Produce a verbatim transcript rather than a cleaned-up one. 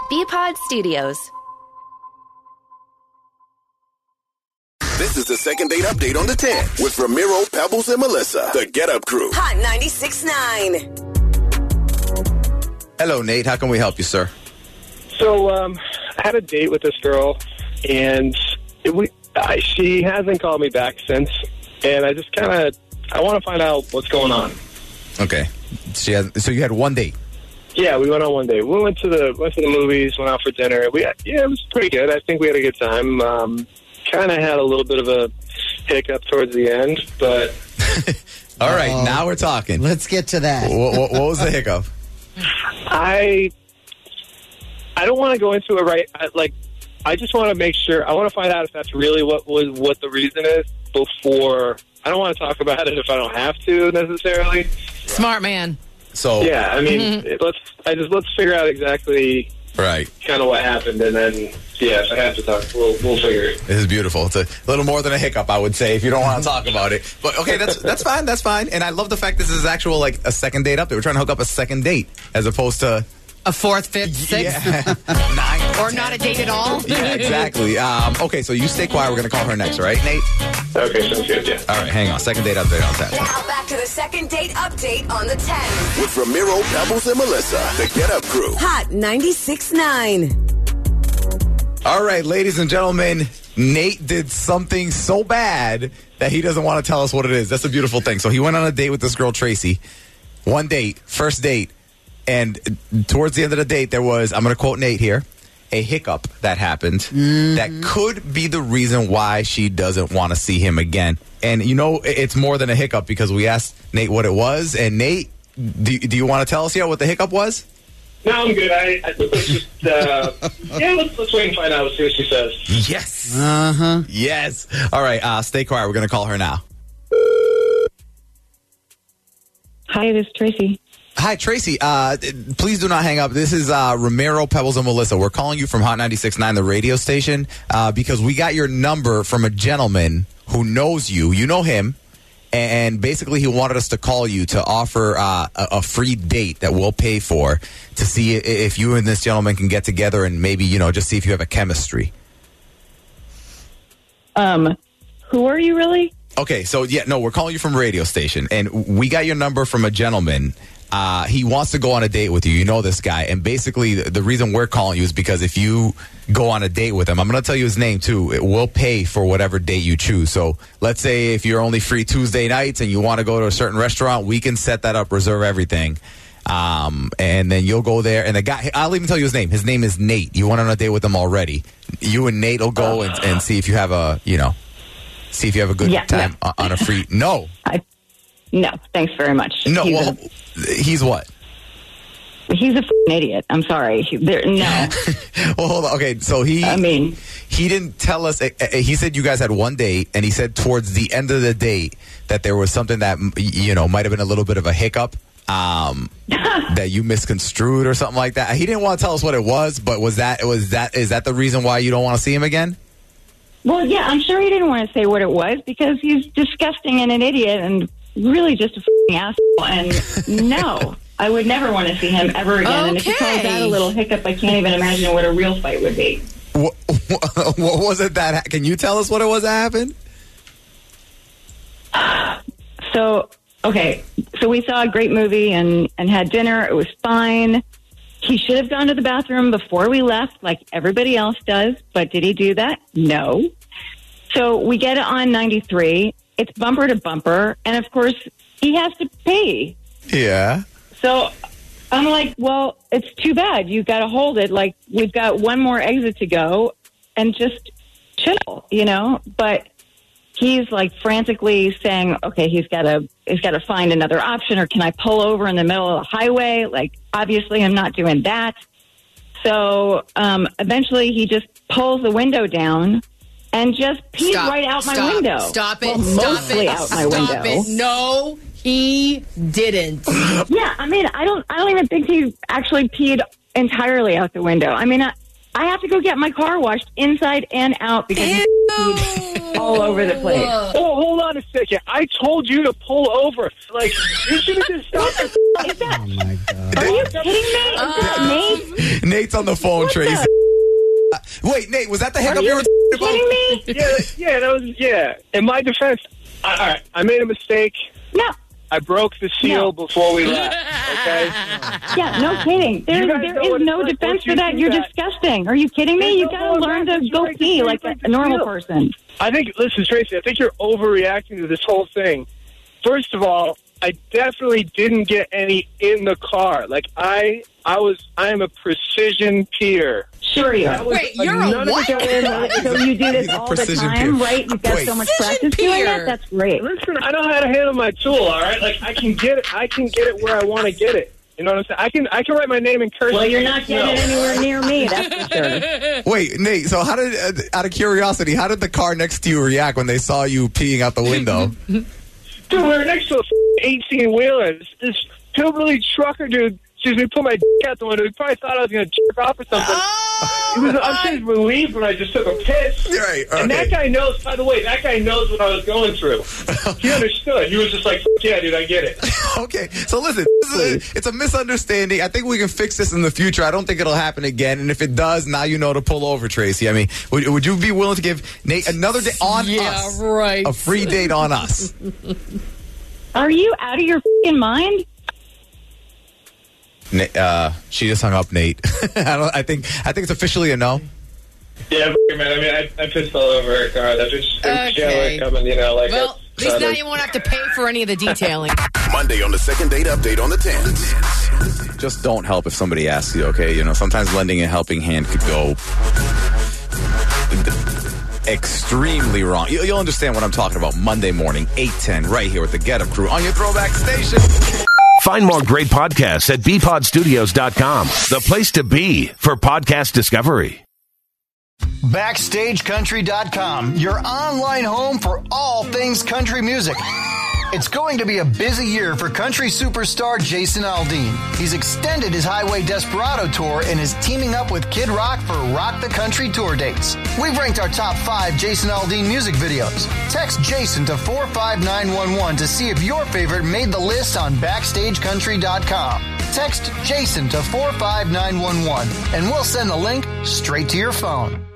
B-Pod Studios. This is the second date update on the ten with Ramiro, Pebbles, and Melissa, the Get Up Crew. Hot ninety-six point nine. Hello, Nate. How can we help you, sir? So, um, I had a date with this girl, and it, we, I, she hasn't called me back since, and I just kind of, I want to find out what's going on. Okay. She has, so you had one date? Yeah, we went on one date. We went to the went to the movies, went out for dinner. We had, yeah, it was pretty good. I think we had a good time. Um, kind of had a little bit of a hiccup towards the end, but... All right, Uh-oh. now we're talking. Let's get to that. What, what, what was the hiccup? I I don't want to go into it right. I, like, I just want to make sure. I want to find out if that's really what was what the reason is before. I don't want to talk about it if I don't have to necessarily. Smart man. So Yeah, I mean, Mm-hmm. it, let's. I just let's figure out exactly right. kind of what happened, and then yeah, if I have to talk, we'll we'll figure it. This is beautiful. It's a little more than a hiccup, I would say, if you don't want to talk about it. But okay, that's that's fine. That's fine. And I love the fact this is actual like a second date update. We're trying to hook up a second date as opposed to A fourth, fifth, sixth, yeah, nine or not a date at all. Yeah, exactly. Um, okay, so you stay quiet. We're gonna call her next, all right, Nate? Okay, sounds good. Yeah. All right, hang on. Second date update on that. Now back to the second date update on the ten. With Ramiro, Pebbles, and Melissa, the Get Up Crew. Hot ninety-six point nine. All right, ladies and gentlemen, Nate did something so bad that he doesn't want to tell us what it is. That's a beautiful thing. So he went on a date with this girl, Tracy. One date, first date. And towards the end of the date, there was, I'm going to quote Nate here, a hiccup that happened mm-hmm. that could be the reason why she doesn't want to see him again. And, you know, it's more than a hiccup because we asked Nate what it was. And, Nate, do, do you want to tell us yet what the hiccup was? No, I'm good. I, I let's just uh, yeah, let's let's wait and find out. See what she says. Yes. Uh huh. Yes. All right. Uh, stay quiet. We're going to call her now. Hi, this is Tracy. Hi, Tracy. Uh, please do not hang up. This is uh, Ramiro, Pebbles, and Melissa. We're calling you from Hot ninety-six point nine, the radio station, uh, because we got your number from a gentleman who knows you. You know him. And basically, he wanted us to call you to offer uh, a, a free date that we'll pay for to see if you and this gentleman can get together and maybe, you know, just see if you have a chemistry. Um, who are you really? Okay, so, yeah, no, we're calling you from a radio station. And we got your number from a gentleman. Uh, he wants to go on a date with you. You know this guy. And basically, the, the reason we're calling you is because if you go on a date with him, I'm going to tell you his name, too. It will pay for whatever date you choose. So let's say if you're only free Tuesday nights and you want to go to a certain restaurant, we can set that up, reserve everything. Um, and then you'll go there. And the guy, I'll even tell you his name. His name is Nate. You went on a date with him already. You and Nate will go and, and see if you have a, you know, see if you have a good Yeah, time no. on a free. No. I, no, thanks very much. No, he's, well, a, he's what? he's a f***ing idiot. I'm sorry. He, there, no. Well, hold on. Okay, so he, I mean, he didn't tell us. uh, uh, He said you guys had one date, and he said towards the end of the date that there was something that m- you know might have been a little bit of a hiccup, um, that you misconstrued or something like that. He didn't want to tell us what it was, but was that was that is that the reason why you don't want to see him again? well, yeah, I'm sure he didn't want to say what it was because he's disgusting and an idiot and really just a f***ing asshole. And no, I would never want to see him ever again. And if he calls that a little hiccup, I can't even imagine what a real fight would be. What, what was it that? Can you tell us what it was that happened? So, okay, so we saw a great movie and, and had dinner. It was fine. He should have gone to the bathroom before we left like everybody else does. But did he do that? No. So we get it on ninety-three. It's bumper to bumper. And, of course, he has to pay. Yeah. So I'm like, well, it's too bad. You've got to hold it. Like, we've got one more exit to go and just chill, you know? But he's like frantically saying, okay, he's got to he's got to find another option, or can I pull over in the middle of the highway? Like, obviously, I'm not doing that. So um, eventually, he just pulls the window down and just pees Stop. right out my Stop. window. Stop it. Well, Stop mostly it. out my Stop window. it. No, he didn't. Yeah, I mean, I don't, I don't even think he actually peed entirely out the window. I mean, I, I have to go get my car washed inside and out because he peed all over the place. Oh, hold on a second. I told you to pull over. Like, you should have just stopped. Is that, Oh, my God. are you kidding me? Is that Nate? Nate's on the phone, What Tracy. the- Uh, wait, Nate, was that the hiccup Are you you were talking about? kidding me? Yeah, yeah, that was yeah. In my defense, I, all right, I made a mistake. No. I broke the seal No. before we left. Okay. Yeah, no kidding. There, You guys there know is what it's no like defense once you for that. do You're that. disgusting. Are you kidding me? There's You no gotta going learn back. to You go break the pee seal, like break a the normal seal. person. I think, listen, Tracy, I think you're overreacting to this whole thing. First of all, I definitely didn't get any in the car. Like I, I was, I am a precision peer. Sure you That are. was- Wait, like, you're a none of what? it got in. So you do this He's a all the precision time, peer. right? You've got Wait. so much Precision practice doing peer. it. That's great. Listen, I know how to handle my tool. All right, like I can get it. I can get it where I want to get it. You know what I'm saying? I can. I can write my name in cursive. Well, you're not getting it No. anywhere near me. That's for sure. Wait, Nate, so how did, uh, out of curiosity, how did the car next to you react when they saw you peeing out the window? Dude, we were next to a eighteen wheeler. This, this hillbilly trucker dude sees me put my dick out the window. He probably thought I was going to jerk off or something. He was, I'm sure he was relieved when I just took a piss. Right, And that okay. guy knows, by the way, that guy knows what I was going through. He understood. He was just like, yeah, dude, I get it. Okay, so listen, this is a, it's a misunderstanding. I think we can fix this in the future. I don't think it'll happen again. And if it does, now you know to pull over, Tracy. I mean, would, would you be willing to give Nate another day on Yeah, us? right. A free date on us. Are you out of your f***ing mind? Na- uh, she just hung up, Nate. I don't. I think. I think it's officially a no. Yeah, man. I mean, I, I pissed all over her car. That bitch, Okay. coming, you know, like. Well, at least now you won't have to pay for any of the detailing. Monday on the second date update on the tenth. Just don't help if somebody asks you. Okay, you know sometimes lending a helping hand could go extremely wrong. You- You'll understand what I'm talking about. Monday morning, eight ten, right here with the Get Up Crew on your Throwback Station. Find more great podcasts at b pod studios dot com, the place to be for podcast discovery. Backstage Country dot com, your online home for all things country music. It's going to be a busy year for country superstar Jason Aldean. He's extended his Highway Desperado tour and is teaming up with Kid Rock for Rock the Country tour dates. We've ranked our top five Jason Aldean music videos. Text Jason to four five nine one one to see if your favorite made the list on Backstage Country dot com. Text Jason to four five nine one one and we'll send the link straight to your phone.